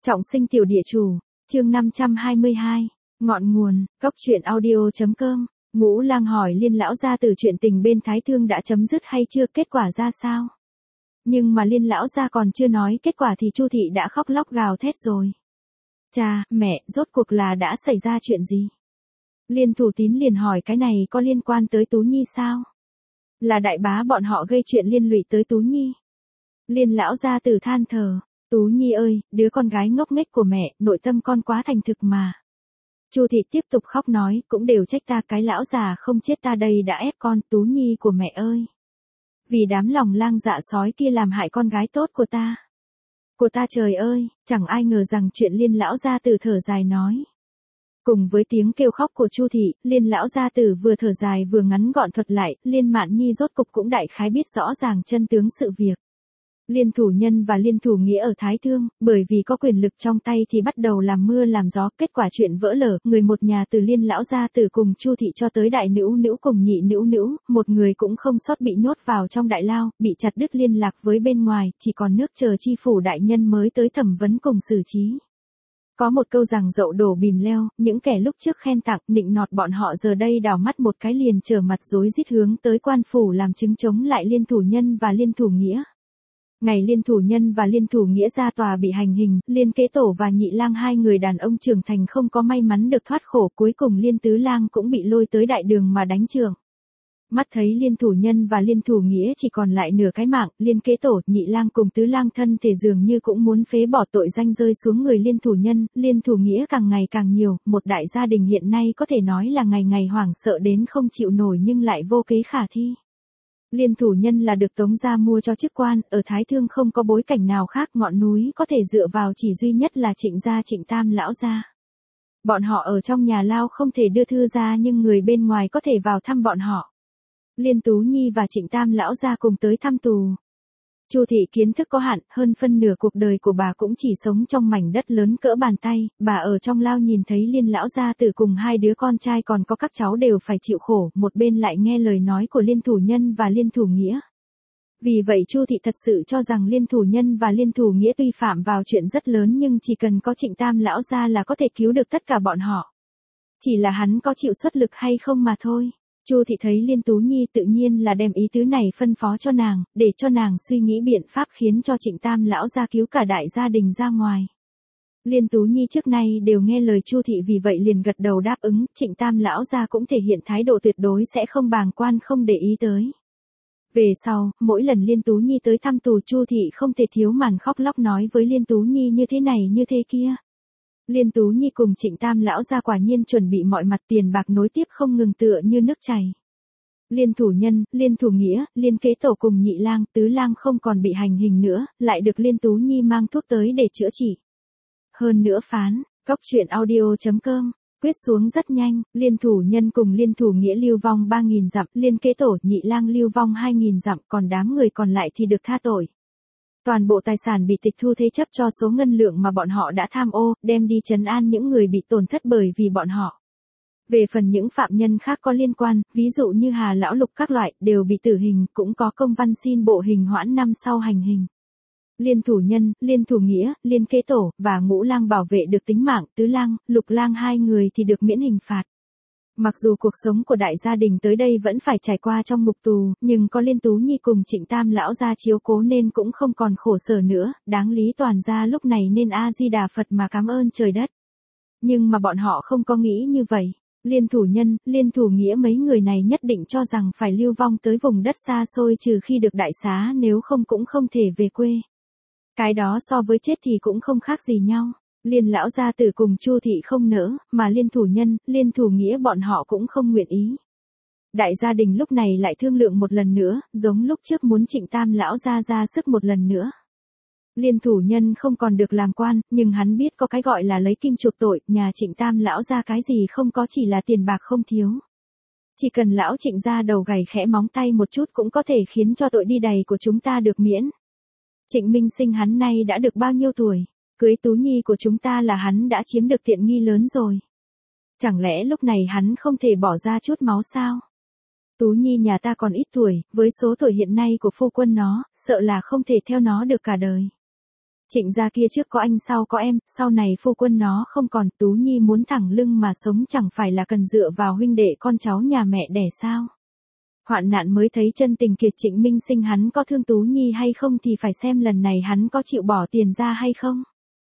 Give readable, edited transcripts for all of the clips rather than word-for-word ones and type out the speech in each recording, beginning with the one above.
Trọng sinh tiểu địa chủ, chương 522, ngọn nguồn, cóc truyện audio.com. Ngũ Lang hỏi Liên lão gia từ chuyện tình bên Thái Thương đã chấm dứt hay chưa, kết quả ra sao? Nhưng mà Liên lão gia còn chưa nói kết quả thì Chu thị đã khóc lóc gào thét rồi. Cha, mẹ, rốt cuộc là đã xảy ra chuyện gì? Liên Thủ Tín liền hỏi cái này có liên quan tới Tú Nhi sao? Là đại bá bọn họ gây chuyện liên lụy tới Tú Nhi. Liên lão gia từ than thở. Tú Nhi ơi, đứa con gái ngốc nghếch của mẹ, nội tâm con quá thành thực mà. Chu thị tiếp tục khóc nói, cũng đều trách ta, cái lão già không chết ta đây đã ép con, Tú Nhi của mẹ ơi. Vì đám lòng lang dạ sói kia làm hại con gái tốt của ta. Của ta trời ơi, chẳng ai ngờ rằng chuyện Liên lão gia tử thở dài nói. Cùng với tiếng kêu khóc của Chu thị, Liên lão gia tử vừa thở dài vừa ngắn gọn thuật lại, Liên Mạn Nhi rốt cục cũng đại khái biết rõ ràng chân tướng sự việc. Liên Thủ Nhân và Liên Thủ Nghĩa ở Thái Thương, bởi vì có quyền lực trong tay thì bắt đầu làm mưa làm gió, kết quả chuyện vỡ lở, người một nhà từ Liên lão gia tử cùng Chu thị cho tới đại nữu nữu cùng nhị nữu nữu, một người cũng không sót bị nhốt vào trong đại lao, bị chặt đứt liên lạc với bên ngoài, chỉ còn nước chờ chi phủ đại nhân mới tới thẩm vấn cùng xử trí. Có một câu rằng dậu đổ bìm leo, những kẻ lúc trước khen tặng, nịnh nọt bọn họ giờ đây đảo mắt một cái liền trở mặt rối rít hướng tới quan phủ làm chứng chống lại Liên Thủ Nhân và Liên Thủ Nghĩa. Ngày Liên Thủ Nhân và Liên Thủ Nghĩa ra tòa bị hành hình, Liên Kế Tổ và Nhị Lang hai người đàn ông trưởng thành không có may mắn được thoát khổ, cuối cùng Liên Tứ Lang cũng bị lôi tới đại đường mà đánh chưởng. Mắt thấy Liên Thủ Nhân và Liên Thủ Nghĩa chỉ còn lại nửa cái mạng, Liên Kế Tổ, Nhị Lang cùng Tứ Lang thân thể dường như cũng muốn phế bỏ tội danh rơi xuống người Liên Thủ Nhân, Liên Thủ Nghĩa càng ngày càng nhiều, một đại gia đình hiện nay có thể nói là ngày ngày hoảng sợ đến không chịu nổi nhưng lại vô kế khả thi. Liên Thủ Nhân là được Tống gia mua cho chức quan, ở Thái Thương không có bối cảnh nào khác, ngọn núi có thể dựa vào chỉ duy nhất là Trịnh gia, Trịnh Tam lão gia. Bọn họ ở trong nhà lao không thể đưa thư ra nhưng người bên ngoài có thể vào thăm bọn họ. Liên Tú Nhi và Trịnh Tam lão gia cùng tới thăm tù. Chu thị kiến thức có hạn, hơn phân nửa cuộc đời của bà cũng chỉ sống trong mảnh đất lớn cỡ bàn tay, bà ở trong lao nhìn thấy Liên lão gia tử cùng hai đứa con trai còn có các cháu đều phải chịu khổ, một bên lại nghe lời nói của Liên Thủ Nhân và Liên Thủ Nghĩa. Vì vậy Chu thị thật sự cho rằng Liên Thủ Nhân và Liên Thủ Nghĩa tuy phạm vào chuyện rất lớn nhưng chỉ cần có Trịnh Tam lão gia là có thể cứu được tất cả bọn họ. Chỉ là hắn có chịu xuất lực hay không mà thôi. Chu thị thấy Liên Tú Nhi tự nhiên là đem ý tứ này phân phó cho nàng, để cho nàng suy nghĩ biện pháp khiến cho Trịnh Tam lão gia cứu cả đại gia đình ra ngoài. Liên Tú Nhi trước nay đều nghe lời Chu thị vì vậy liền gật đầu đáp ứng, Trịnh Tam lão gia cũng thể hiện thái độ tuyệt đối sẽ không bàng quan không để ý tới. Về sau, mỗi lần Liên Tú Nhi tới thăm tù Chu thị không thể thiếu màn khóc lóc nói với Liên Tú Nhi như thế này như thế kia. Liên Tú Nhi cùng Trịnh Tam lão gia quả nhiên chuẩn bị mọi mặt, tiền bạc nối tiếp không ngừng tựa như nước chảy. Liên Thủ Nhân, Liên Thủ Nghĩa, Liên Kế Tổ cùng Nhị Lang, Tứ Lang không còn bị hành hình nữa, lại được Liên Tú Nhi mang thuốc tới để chữa trị. Hơn nữa phán, cóc truyện audio.com, quyết xuống rất nhanh, Liên Thủ Nhân cùng Liên Thủ Nghĩa lưu vong 3.000 dặm, Liên Kế Tổ, Nhị Lang lưu vong 2.000 dặm, còn đám người còn lại thì được tha tội. Toàn bộ tài sản bị tịch thu thế chấp cho số ngân lượng mà bọn họ đã tham ô, đem đi trấn an những người bị tổn thất bởi vì bọn họ. Về phần những phạm nhân khác có liên quan, ví dụ như Hà Lão Lục các loại, đều bị tử hình, cũng có công văn xin bộ hình hoãn năm sau hành hình. Liên Thủ Nhân, Liên Thủ Nghĩa, Liên Kế Tổ, và Ngũ Lang bảo vệ được tính mạng, Tứ Lang, Lục Lang hai người thì được miễn hình phạt. Mặc dù cuộc sống của đại gia đình tới đây vẫn phải trải qua trong ngục tù, nhưng có Liên Tú Nhi cùng Trịnh Tam lão gia chiếu cố nên cũng không còn khổ sở nữa, đáng lý toàn gia lúc này nên A-di-đà Phật mà cảm ơn trời đất. Nhưng mà bọn họ không có nghĩ như vậy. Liên Thủ Nhân, Liên Thủ Nghĩa mấy người này nhất định cho rằng phải lưu vong tới vùng đất xa xôi trừ khi được đại xá, nếu không cũng không thể về quê. Cái đó so với chết thì cũng không khác gì nhau. Liên lão gia tử cùng Chu thị không nỡ, mà Liên Thủ Nhân, Liên Thủ Nghĩa bọn họ cũng không nguyện ý. Đại gia đình lúc này lại thương lượng một lần nữa, giống lúc trước muốn Trịnh Tam lão gia ra sức một lần nữa. Liên Thủ Nhân không còn được làm quan, nhưng hắn biết có cái gọi là lấy kim chuộc tội, nhà Trịnh Tam lão gia cái gì không có, chỉ là tiền bạc không thiếu. Chỉ cần lão Trịnh gia đầu gầy khẽ móng tay một chút cũng có thể khiến cho tội đi đầy của chúng ta được miễn. Trịnh Minh Sinh hắn nay đã được bao nhiêu tuổi? Cưới Tú Nhi của chúng ta là hắn đã chiếm được tiện nghi lớn rồi. Chẳng lẽ lúc này hắn không thể bỏ ra chút máu sao? Tú Nhi nhà ta còn ít tuổi, với số tuổi hiện nay của phu quân nó, sợ là không thể theo nó được cả đời. Trịnh gia kia trước có anh sau có em, sau này phu quân nó không còn, Tú Nhi muốn thẳng lưng mà sống chẳng phải là cần dựa vào huynh đệ con cháu nhà mẹ đẻ sao? Hoạn nạn mới thấy chân tình kiệt, Trịnh Minh Sinh hắn có thương Tú Nhi hay không thì phải xem lần này hắn có chịu bỏ tiền ra hay không.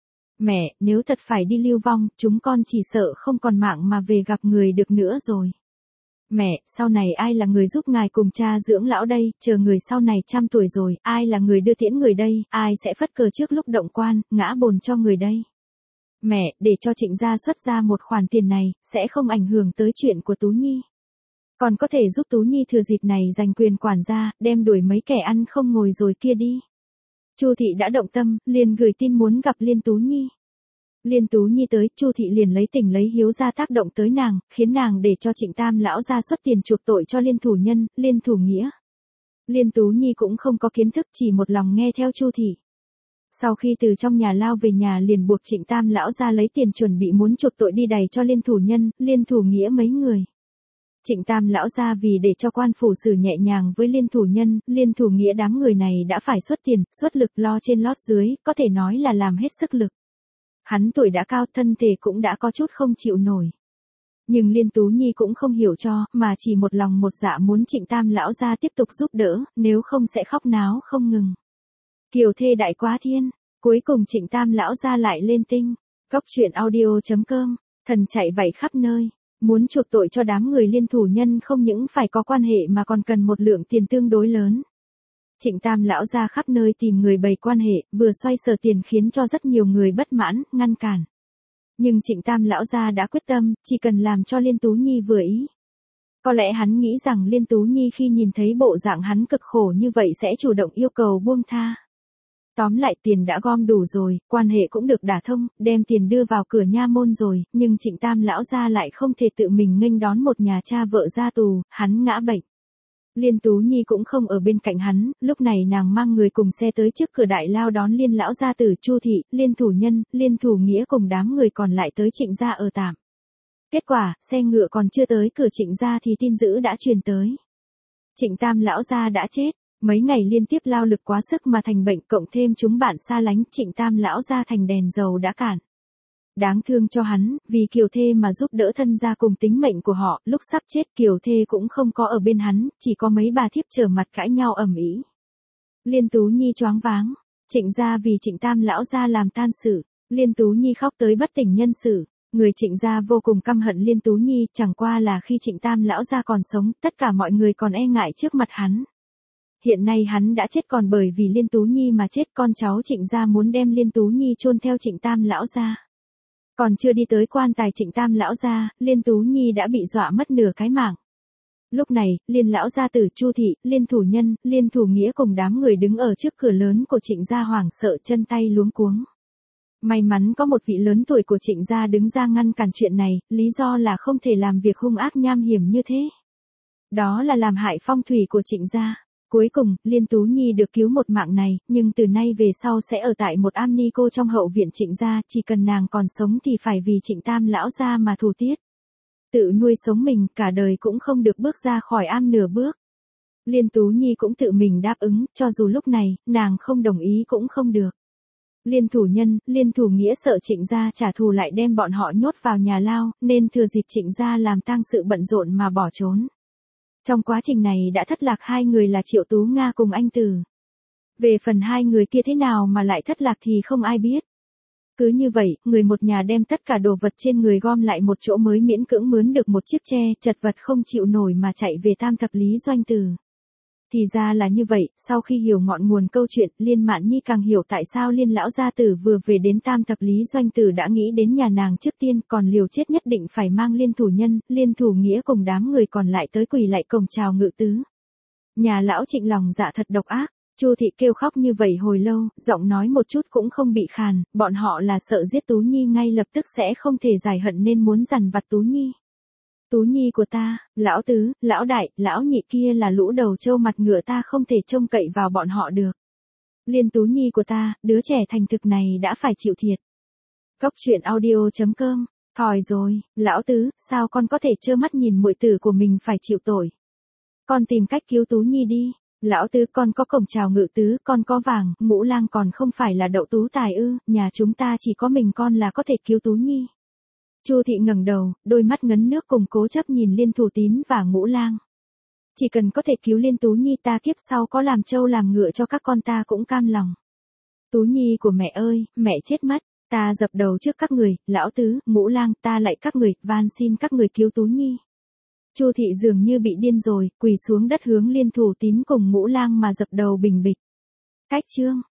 Mẹ, nếu thật phải đi lưu vong, chúng con chỉ sợ không còn mạng mà về gặp người được nữa rồi. Mẹ, sau này ai là người giúp ngài cùng cha dưỡng lão đây, chờ người sau này 100 tuổi rồi, ai là người đưa tiễn người đây, ai sẽ phất cờ trước lúc động quan, ngã bồn cho người đây. Mẹ, để cho Trịnh gia xuất ra một khoản tiền này, sẽ không ảnh hưởng tới chuyện của Tú Nhi. Còn có thể giúp Tú Nhi thừa dịp này giành quyền quản gia, đem đuổi mấy kẻ ăn không ngồi rồi kia đi. Chu thị đã động tâm, liền gửi tin muốn gặp Liên Tú Nhi. Liên Tú Nhi tới, Chu thị liền lấy tình lấy hiếu ra tác động tới nàng, khiến nàng để cho Trịnh Tam lão ra xuất tiền chuộc tội cho Liên thủ nhân, Liên thủ nghĩa. Liên Tú Nhi cũng không có kiến thức, chỉ một lòng nghe theo Chu thị. Sau khi từ trong nhà lao về nhà liền buộc Trịnh Tam lão ra lấy tiền chuẩn bị muốn chuộc tội đi đày cho Liên thủ nhân, Liên thủ nghĩa mấy người. Trịnh Tam lão ra vì để cho quan phủ xử nhẹ nhàng với Liên thủ nhân, Liên thủ nghĩa đám người này đã phải xuất tiền, xuất lực lo trên lót dưới, có thể nói là làm hết sức lực. Hắn tuổi đã cao, thân thể cũng đã có chút không chịu nổi. Nhưng Liên Tú Nhi cũng không hiểu cho, mà chỉ một lòng một dạ muốn Trịnh Tam lão ra tiếp tục giúp đỡ, nếu không sẽ khóc náo không ngừng. Kiều thê đại quá thiên, cuối cùng Trịnh Tam lão ra lại lên tinh. Cốc truyện audio.com, thần chạy vạy khắp nơi, muốn chuộc tội cho đám người Liên thủ nhân không những phải có quan hệ mà còn cần một lượng tiền tương đối lớn. Trịnh Tam lão ra khắp nơi tìm người bày quan hệ, vừa xoay sở tiền khiến cho rất nhiều người bất mãn, ngăn cản. Nhưng Trịnh Tam lão ra đã quyết tâm, chỉ cần làm cho Liên Tú Nhi vừa ý. Có lẽ hắn nghĩ rằng Liên Tú Nhi khi nhìn thấy bộ dạng hắn cực khổ như vậy sẽ chủ động yêu cầu buông tha. Tóm lại tiền đã gom đủ rồi, quan hệ cũng được đả thông, đem tiền đưa vào cửa nha môn rồi, nhưng Trịnh Tam lão ra lại không thể tự mình nghênh đón một nhà cha vợ ra tù, hắn ngã bệnh. Liên Tú Nhi cũng không ở bên cạnh hắn, lúc này nàng mang người cùng xe tới trước cửa đại lao đón Liên lão gia tử, Chu thị, Liên thủ nhân, Liên thủ nghĩa cùng đám người còn lại tới Trịnh gia ở tạm. Kết quả, xe ngựa còn chưa tới cửa Trịnh gia thì tin dữ đã truyền tới. Trịnh Tam lão gia đã chết, mấy ngày liên tiếp lao lực quá sức mà thành bệnh, cộng thêm chúng bạn xa lánh, Trịnh Tam lão gia thành đèn dầu đã cạn. Đáng thương cho hắn, vì Kiều thê mà giúp đỡ thân gia cùng tính mệnh của họ, lúc sắp chết Kiều thê cũng không có ở bên hắn, chỉ có mấy bà thiếp trở mặt cãi nhau ầm ĩ. Liên Tú Nhi choáng váng, Trịnh gia vì Trịnh Tam lão gia làm tan sự, Liên Tú Nhi khóc tới bất tỉnh nhân sự. Người Trịnh gia vô cùng căm hận Liên Tú Nhi, chẳng qua là khi Trịnh Tam lão gia còn sống, tất cả mọi người còn e ngại trước mặt hắn. Hiện nay hắn đã chết còn bởi vì Liên Tú Nhi mà chết, con cháu Trịnh gia muốn đem Liên Tú Nhi chôn theo Trịnh Tam lão gia. Còn chưa đi tới quan tài Trịnh Tam lão gia, Liên Tú Nhi đã bị dọa mất nửa cái mạng. Lúc này, Liên lão gia tử, Chu thị, Liên thủ nhân, Liên thủ nghĩa cùng đám người đứng ở trước cửa lớn của Trịnh gia hoảng sợ chân tay luống cuống. May mắn có một vị lớn tuổi của Trịnh gia đứng ra ngăn cản chuyện này, lý do là không thể làm việc hung ác nham hiểm như thế. Đó là làm hại phong thủy của Trịnh gia. Cuối cùng, Liên Tú Nhi được cứu một mạng này, nhưng từ nay về sau sẽ ở tại một am ni cô trong hậu viện Trịnh gia, chỉ cần nàng còn sống thì phải vì Trịnh Tam lão gia mà thủ tiết. Tự nuôi sống mình, cả đời cũng không được bước ra khỏi am nửa bước. Liên Tú Nhi cũng tự mình đáp ứng, cho dù lúc này, nàng không đồng ý cũng không được. Liên thủ nhân, Liên thủ nghĩa sợ Trịnh gia trả thù lại đem bọn họ nhốt vào nhà lao, nên thừa dịp Trịnh gia làm tang sự bận rộn mà bỏ trốn. Trong quá trình này đã thất lạc hai người là Triệu Tú Nga cùng anh Từ. Về phần hai người kia thế nào mà lại thất lạc thì không ai biết. Cứ như vậy, người một nhà đem tất cả đồ vật trên người gom lại một chỗ mới miễn cưỡng mướn được một chiếc tre, chật vật không chịu nổi mà chạy về Tam Thập Lý Doanh Từ. Thì ra là như vậy, sau khi hiểu ngọn nguồn câu chuyện, Liên Mạn Nhi càng hiểu tại sao Liên lão gia tử vừa về đến Tam Thập Lý Doanh Tử đã nghĩ đến nhà nàng trước tiên, còn liều chết nhất định phải mang Liên thủ nhân, Liên thủ nghĩa cùng đám người còn lại tới quỳ lạy cổng chào ngự tứ. Nhà lão Trịnh lòng dạ thật độc ác, Chu thị kêu khóc như vậy hồi lâu, giọng nói một chút cũng không bị khàn, bọn họ là sợ giết Tú Nhi ngay lập tức sẽ không thể giải hận nên muốn dằn vặt Tú Nhi. Tú Nhi của ta, lão tứ, lão đại, lão nhị kia là lũ đầu trâu mặt ngựa, ta không thể trông cậy vào bọn họ được. Liên Tú Nhi của ta, đứa trẻ thành thực này đã phải chịu thiệt. Cốc truyện audio.com, thòi rồi, lão tứ, sao con có thể trơ mắt nhìn muội tử của mình phải chịu tội. Con tìm cách cứu Tú Nhi đi, Lão tứ con có cổng chào ngự tứ, con có vàng, Ngũ Lang còn không phải là đậu tú tài ư, nhà chúng ta chỉ có mình con là có thể cứu Tú Nhi. Chu thị ngẩng đầu, đôi mắt ngấn nước cùng cố chấp nhìn Liên Thủ Tín và Ngũ Lang. Chỉ cần có thể cứu Liên Tú Nhi ta kiếp sau có làm trâu làm ngựa cho các con ta cũng cam lòng. Tú Nhi của mẹ ơi, mẹ chết mất, ta dập đầu trước các người, lão tứ, Ngũ Lang, ta lạy các người, van xin các người cứu Tú Nhi. Chu thị dường như bị điên rồi, quỳ xuống đất hướng Liên Thủ Tín cùng Ngũ Lang mà dập đầu bình bịch. Cách chương